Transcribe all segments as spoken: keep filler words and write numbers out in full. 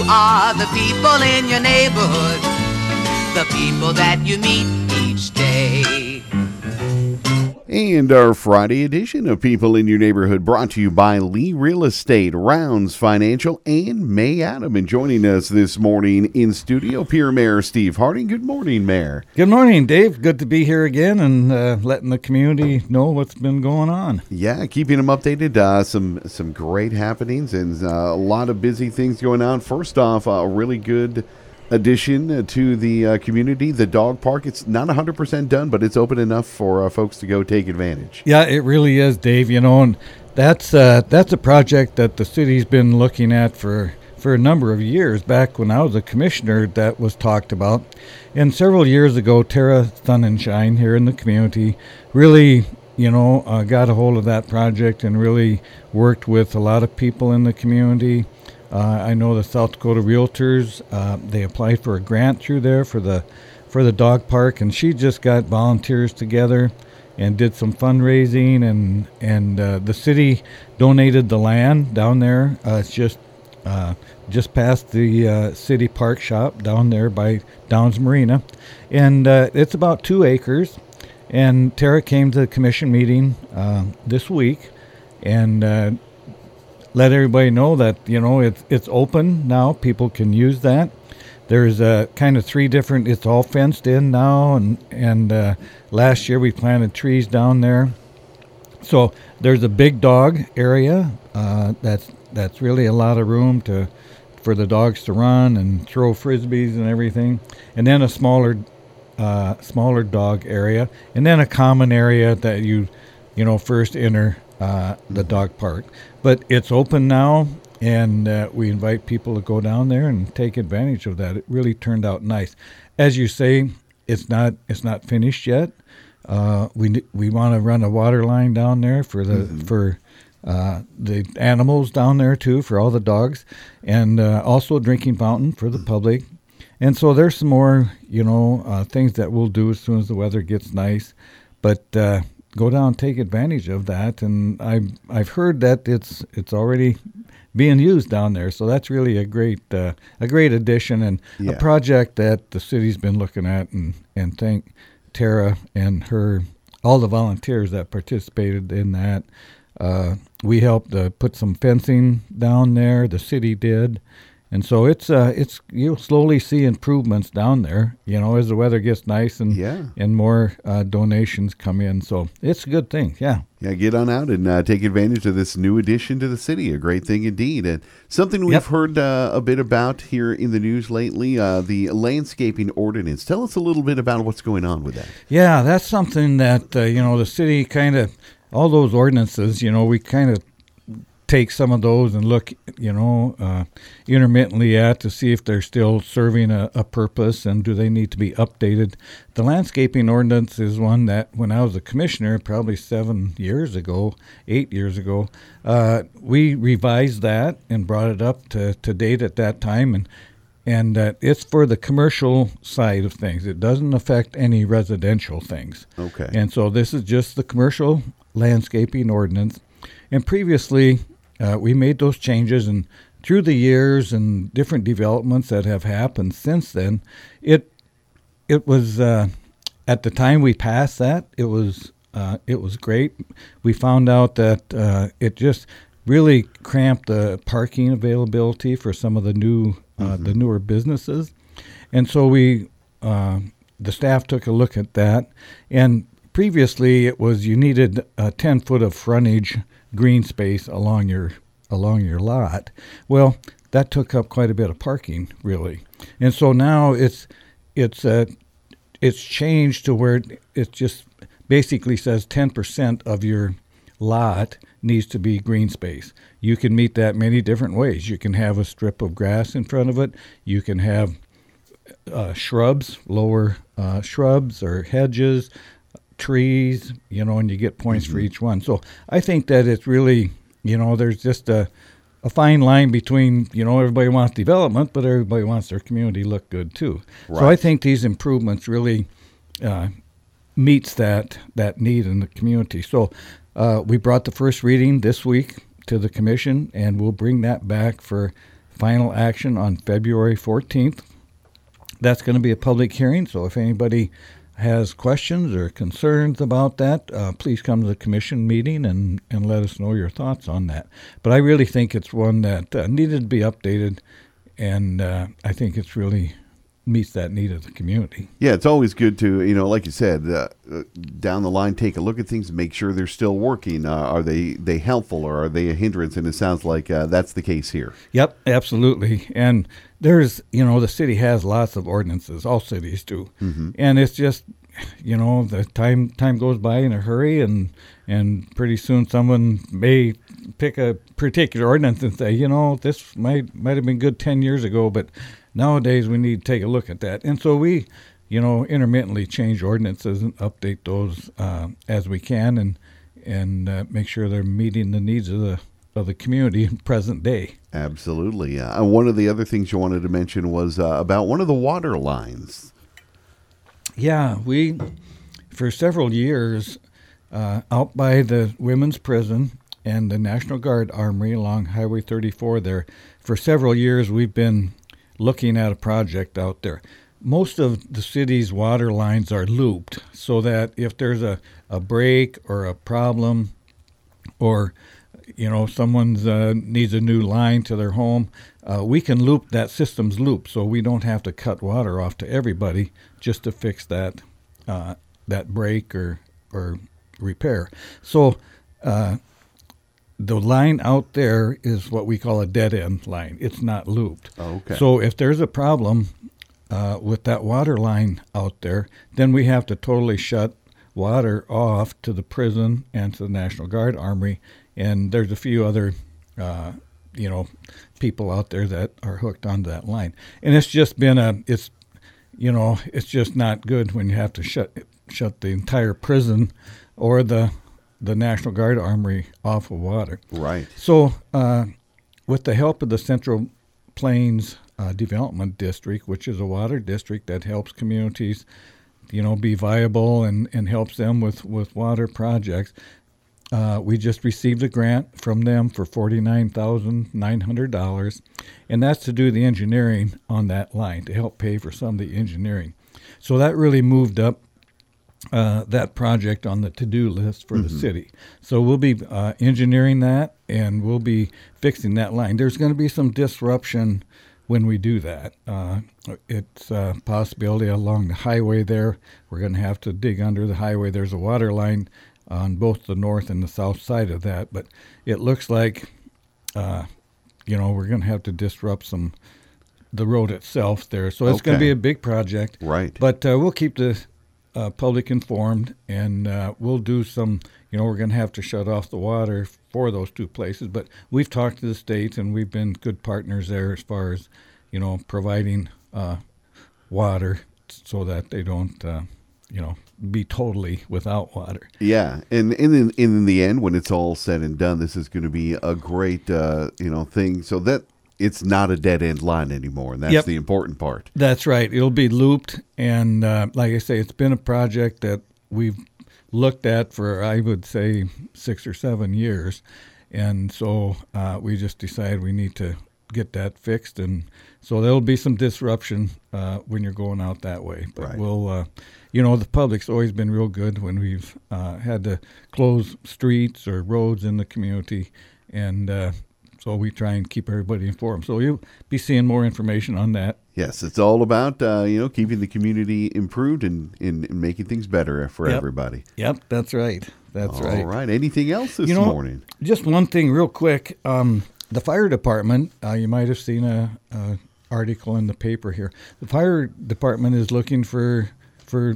are the people in your neighborhood, the people that you meet each day. And our Friday edition of People in Your Neighborhood brought to you by Lee Real Estate, Rounds Financial, and May Adam. And joining us this morning in studio, Peer Mayor Steve Harding. Good morning, Mayor. Good morning, Dave. Good to be here again and uh, letting the community know what's been going on. Yeah, keeping them updated. Uh, some some great happenings and uh, a lot of busy things going on. First off, a really good addition to the uh, community, the dog park. It's not one hundred percent done, but it's open enough for uh, folks to go take advantage. Yeah, it really is, Dave. You know, and that's uh, that's a project that the city's been looking at for, for a number of years. Back when I was a commissioner, that was talked about. And several years ago, Tara Sonnenschein here in the community really, you know, uh, got a hold of that project and really worked with a lot of people in the community. Uh, I know the South Dakota Realtors, uh, they applied for a grant through there for the for the dog park, and she just got volunteers together and did some fundraising, and and uh, the city donated the land down there. Uh, it's just uh, just past the uh, city park shop down there by Downs Marina, and uh, it's about two acres. And Tara came to the commission meeting uh, this week, and uh, let everybody know that, you know, it's it's open now. People can use that. There's uh, kind of three different, it's all fenced in now, and, and uh, last year we planted trees down there. So there's a big dog area. Uh, that's that's really a lot of room to for the dogs to run and throw frisbees and everything. And then a smaller uh, smaller dog area, and then a common area that you, you know, first enter Uh, the dog park. But it's open now, and uh, we invite people to go down there and take advantage of that. It really turned out nice. As you say, it's not it's not finished yet. Uh, we we want to run a water line down there for the mm-hmm. for uh, the animals down there too, for all the dogs, and uh, also a drinking fountain for the public. And so there's some more, you know, uh, things that we'll do as soon as the weather gets nice. But uh, go down and take advantage of that, and I've I've heard that it's it's already being used down there, so that's really a great uh, a great addition and yeah. a project that the city's been looking at, and and thank Tara and her all the volunteers that participated in that. Uh, we helped uh, put some fencing down there. The city did. And so it's uh it's you'll slowly see improvements down there, you know, as the weather gets nice and yeah. and more uh, donations come in. So it's a good thing, yeah. Yeah, get on out and uh, take advantage of this new addition to the city. A great thing indeed. And something we've yep. heard uh, a bit about here in the news lately, uh, the landscaping ordinance. Tell us a little bit about what's going on with that. Yeah, that's something that, uh, you know, the city kind of, all those ordinances, you know, we kind of take some of those and look, you know, uh, intermittently at to see if they're still serving a, a purpose and do they need to be updated. The landscaping ordinance is one that when I was a commissioner, probably seven years ago, eight years ago, uh, we revised that and brought it up to, to date at that time. And and uh, it's for the commercial side of things. It doesn't affect any residential things. Okay. And so this is just the commercial landscaping ordinance. And previously, Uh, we made those changes, and through the years and different developments that have happened since then, it it was uh, at the time we passed that it was uh, it was great. We found out that uh, it just really cramped the parking availability for some of the new uh, mm-hmm. the newer businesses, and so we uh, the staff took a look at that. And previously, it was you needed uh, ten foot of frontage green space along your along your lot. Well, that took up quite a bit of parking, really, and so now it's it's uh, it's changed to where it just basically says ten percent of your lot needs to be green space. You can meet that many different ways. You can have a strip of grass in front of it. You can have uh, shrubs, lower uh, shrubs or hedges, trees, you know, and you get points mm-hmm. for each one. So I think that it's really, you know, there's just a, a fine line between, you know, everybody wants development, but everybody wants their community to look good too. Right. So I think these improvements really uh, meets that that need in the community. So uh, we brought the first reading this week to the commission, and we'll bring that back for final action on February fourteenth. That's going to be a public hearing, so if anybody has questions or concerns about that, uh, please come to the commission meeting and, and let us know your thoughts on that. But I really think it's one that uh, needed to be updated, and uh, I think it's really meets that need of the community. Yeah, it's always good to, you know, like you said, uh, uh, down the line, take a look at things and make sure they're still working. Uh, are they, they helpful or are they a hindrance? And it sounds like uh, that's the case here. Yep, absolutely. And there's, you know, the city has lots of ordinances. All cities do. Mm-hmm. And it's just, you know, the time time goes by in a hurry, and and pretty soon someone may pick a particular ordinance and say, you know, this might might have been good ten years ago, but nowadays we need to take a look at that. And so we, you know, intermittently change ordinances and update those uh, as we can, and and uh, make sure they're meeting the needs of the of the community in present day. Absolutely. Uh, one of the other things you wanted to mention was uh, about one of the water lines. Yeah, we, for several years, uh, out by the women's prison and the National Guard Armory along Highway thirty-four there, for several years we've been looking at a project out there. Most of the city's water lines are looped so that if there's a, a break or a problem, or you know someone's uh, needs a new line to their home, uh, we can loop that system's loop, so we don't have to cut water off to everybody just to fix that uh, that break or or repair. So uh, the line out there is what we call a dead end line. It's not looped. Oh, okay. So if there's a problem uh, with that water line out there, then we have to totally shut water off to the prison and to the National Guard Armory. And there's a few other, uh, you know, people out there that are hooked onto that line. And it's just been a, it's, you know, it's just not good when you have to shut shut the entire prison or the the National Guard Armory off of water. Right. So uh, with the help of the Central Plains uh, Development District, which is a water district that helps communities, you know, be viable and, and helps them with, with water projects, Uh, we just received a grant from them for forty-nine thousand nine hundred dollars, and that's to do the engineering on that line, to help pay for some of the engineering. So that really moved up uh, that project on the to-do list for mm-hmm. the city. So we'll be uh, engineering that, and we'll be fixing that line. There's going to be some disruption when we do that. Uh, it's a possibility along the highway there. We're going to have to dig under the highway. There's a water line on both the north and the south side of that, but it looks like, uh, you know, we're going to have to disrupt some the road itself there. So it's okay. going to be a big project, right? But uh, we'll keep the uh, public informed, and uh, we'll do some. You know, we're going to have to shut off the water for those two places, but we've talked to the state, and we've been good partners there as far as, you know, providing uh, water so that they don't, uh, you know, be totally without water. Yeah, and, and in, in the end, when it's all said and done, this is going to be a great, uh, you know, thing. So that it's not a dead end line anymore, and that's yep. the important part. That's right. It'll be looped, and uh, like I say, it's been a project that we've looked at for, I would say, six or seven years, and so uh, we just decided we need to get that fixed, and so there'll be some disruption uh, when you're going out that way. But right. we'll, uh, you know, the public's always been real good when we've uh, had to close streets or roads in the community, and uh, so we try and keep everybody informed. So you'll be seeing more information on that. Yes, it's all about, uh, you know, keeping the community improved and, and, and making things better for yep. everybody. Yep, that's right. That's all right. All right. Anything else this you know, morning? Just one thing real quick. Um, the fire department, uh, you might have seen a, a article in the paper here. The fire department is looking for for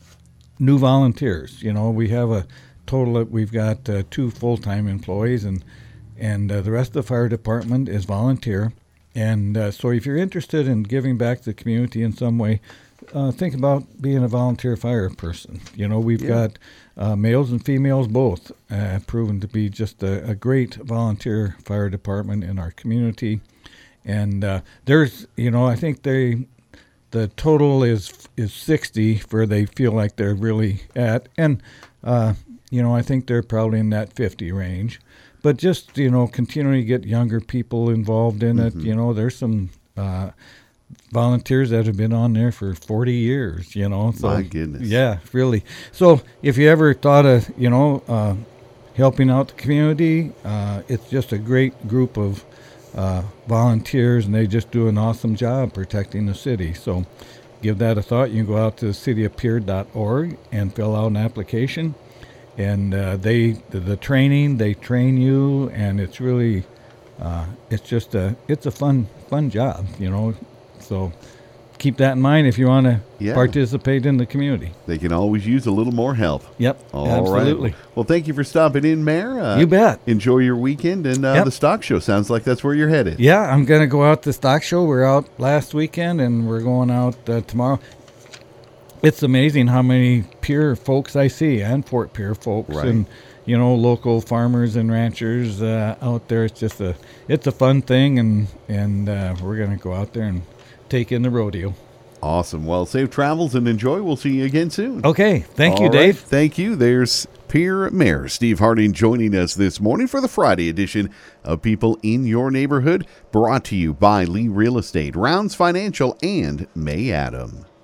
new volunteers. You know, we have a total of, we've got uh, two full-time employees, and and uh, the rest of the fire department is volunteer. And uh, so if you're interested in giving back to the community in some way, uh, think about being a volunteer fire person. You know, we've yeah. got uh, males and females both uh, proven to be just a, a great volunteer fire department in our community. And uh, there's, you know, I think they, the total is is sixty for they feel like they're really at. And, uh, you know, I think they're probably in that fifty range. but just, you know, continuing to get younger people involved in it. You know, there's some uh, volunteers that have been on there for forty years, you know. So, My goodness. Yeah, really. So if you ever thought of, you know, uh, helping out the community, uh, it's just a great group of uh, volunteers, and they just do an awesome job protecting the city. So give that a thought. You can go out to city of pierre dot org and fill out an application. And uh, they, the, the training, they train you, and it's really, uh, it's just a, it's a fun, fun job, you know. So keep that in mind if you want to Yeah. participate in the community. They can always use a little more help. Yep, All absolutely. right. Well, thank you for stopping in, Mayor. Uh, You bet. Enjoy your weekend, and uh, Yep. the stock show sounds like that's where you're headed. Yeah, I'm going to go out to the stock show. We're out last weekend, and we're going out uh, tomorrow. It's amazing how many Pierre folks I see, and Fort Pierre folks, Right. and you know, local farmers and ranchers uh, out there. It's just a, it's a fun thing, and and uh, we're going to go out there and take in the rodeo. Awesome. Well, safe travels and enjoy. We'll see you again soon. Okay, thank you, All right. Dave. Thank you. There's Pierre Mayor Steve Harding joining us this morning for the Friday edition of People in Your Neighborhood, brought to you by Lee Real Estate, Rounds Financial, and May Adam.